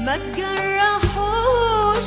ما تجرحوش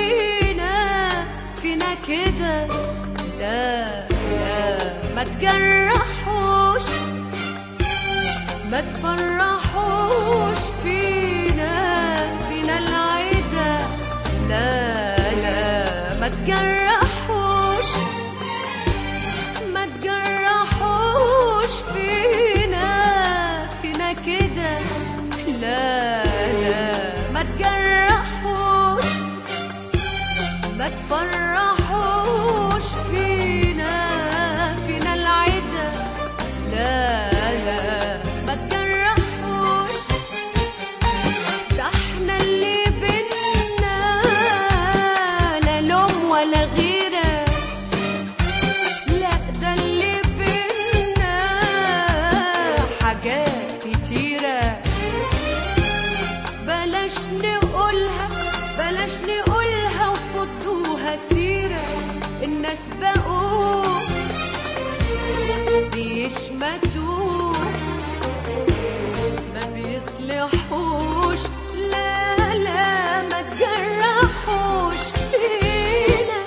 فينا كده، لا لا ما تجرحوش، ما تفرحوش فينا العدا، لا لا ما تجرحوش، ما تجرحوش فينا كده، لا لا ما تجرحوش، ما تفرحوش فينا العدا، لا لا ما تجرحوش. ده احنا اللي بينا لا لوم ولا غيرة، لا ده اللي بينا حاجات كتيرة، بلاش نقولها وفضوها سيرة. الناس بقوا بيشمتوا ما بيصلحوش، لا لا ما تجرحوش فينا.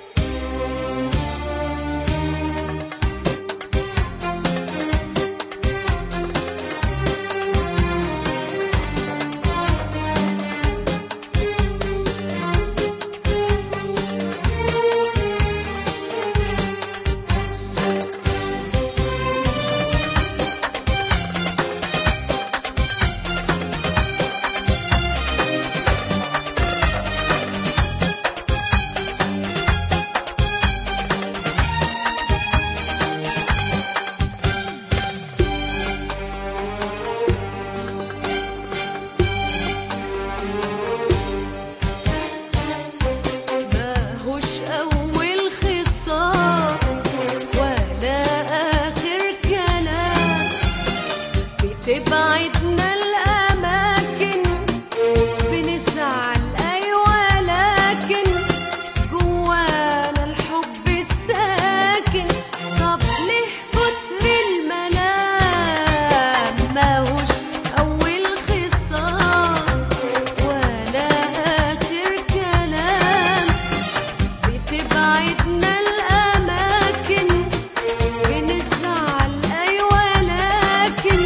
تبعدنا الأماكن بنزعل أيوة، لكن جوانا الحب الساكن. طب ليه كتر الملام؟ ماهوش أول خصام ولا آخر كلام. بتبعدنا الأماكن بنزعل أيوة، لكن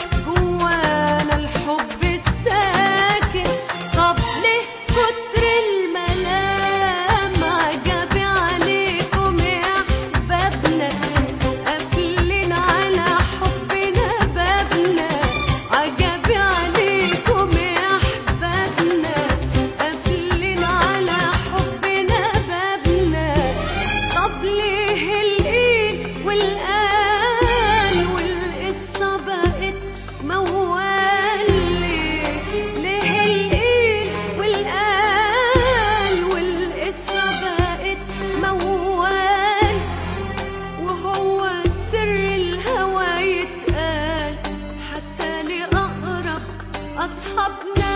أصحابنا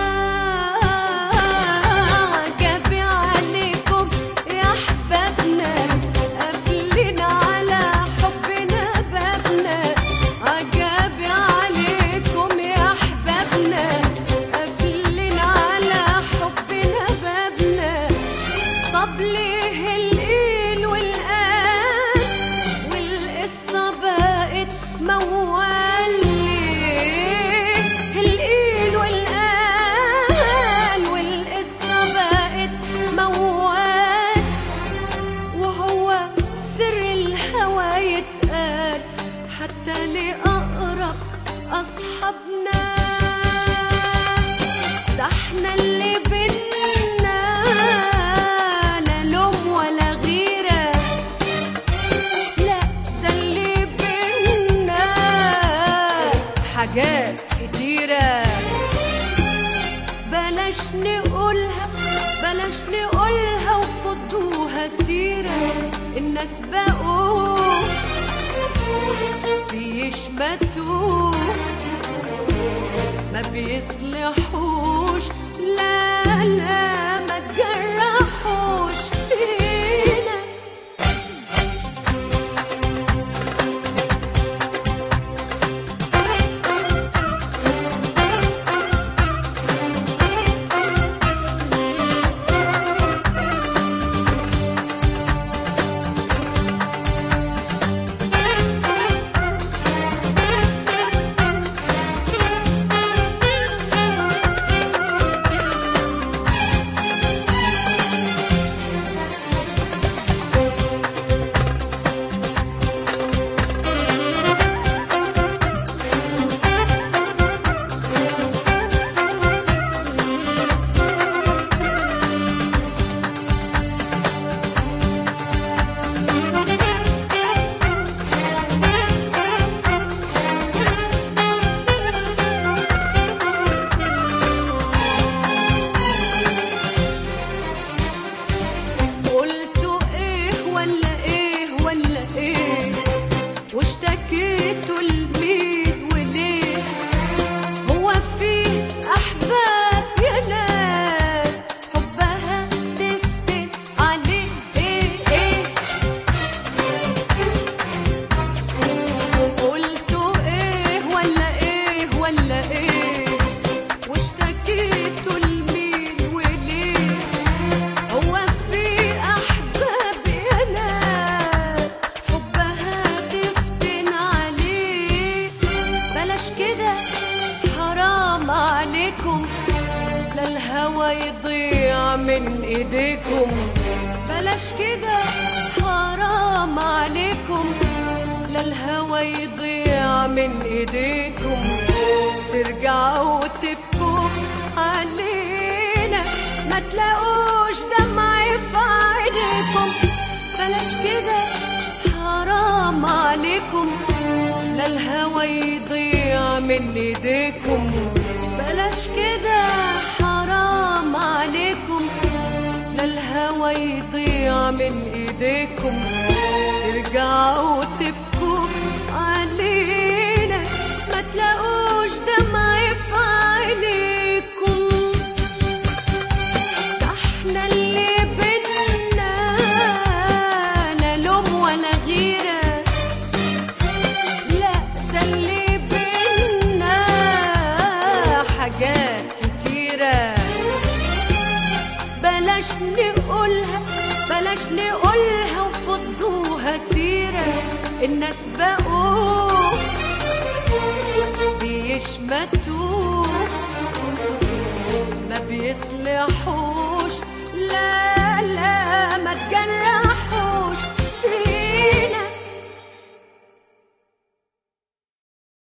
عجبي عليكم يا أحبابنا، قافلين على حبنا بابنا. عجبي عليكم يا أحبابنا، قافلين على حبنا بابنا. طب ليه القيل والقال والقصة بقت موال؟ حتى لأقرب أصحابنا. ده احنا اللي بينا لا لوم ولا غيرة، لا ده اللي بينا حاجات كتيرة. بلاش نقولها وفضوها سيرة. الناس بقوا بيشمتوا ما بيصلحوش، لا لا ما تجرحوش فينا. عليكم لا الهوى يضيع من ايديكم. بلاش كده حرام عليكم لا الهوى يضيع من ايديكم. ترجعوا وتبكوا علينا ما تلاقوش دمع في عينيكم. بلاش كده حرام عليكم لا الهوى يضيع من ايديكم. بلاش كده حرام عليكم لا الهوى يضيع من ايديكم. ترجعوا وتبكوا علينا ما تلاقوش دمع في عينيكم. ده احنا اللي بينا لا لوم ولا غيرة، لا ده اللي بينا حاجات كتيرة. بلاش نقولها بلاش نقولها وفضوها سيرة. الناس بقوا بيشمتوا ما بيصلحوا